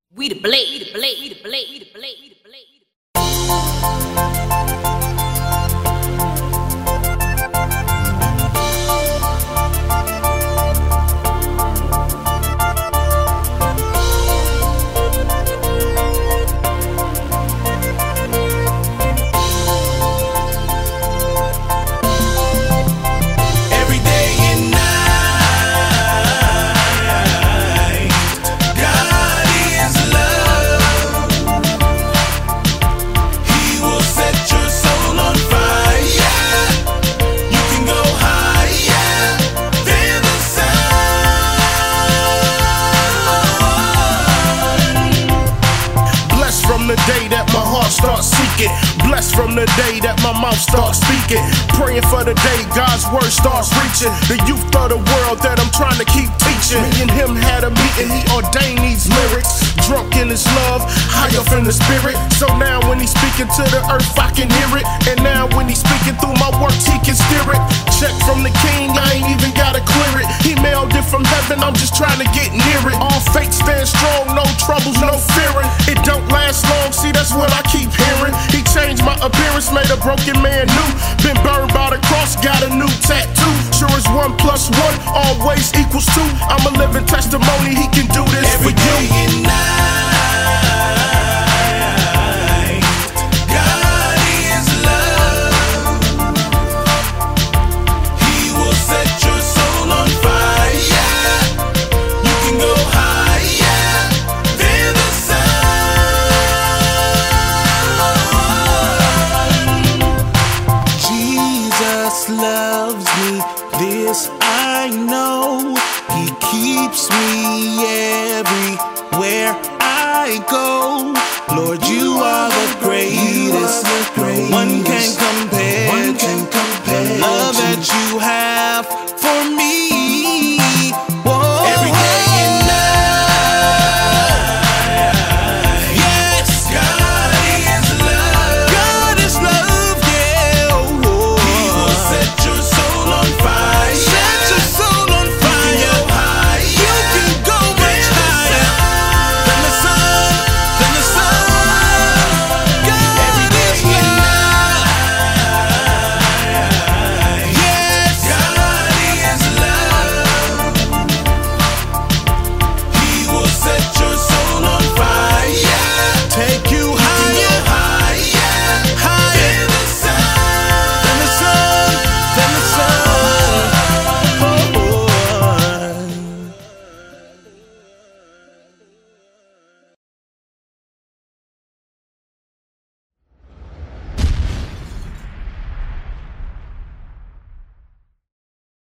We the blade, we the blade, we the blade, we the blade, we the blade, we the the day that my heart starts seeking, blessed from the day that my mouth starts speaking, praying for the day God's word starts reaching the youth of the world that I'm trying to keep teaching. Me and him had a meeting, he ordained these lyrics, drunk in his love, high up in the spirit. So now when he's speaking to the earth I can hear it, and now when he's speaking through my works he can steer it. Check from the king, I ain't even gotta clear it. He mailed it from heaven, I'm just trying to get near it. All faith stands strong, no troubles, no fearing. It don't last long, see that's what I keep hearing. He changed my appearance, made a broken man new. Been burned by the cross, got a new tattoo. Sure as 1 + 1 always equals 2. I'm a living testimony, he can do this every for day you. And night. God is love. He will set your soul on fire. You can go higher than the sun. Jesus loves me, this I know. He keeps me everywhere I go. Lord, you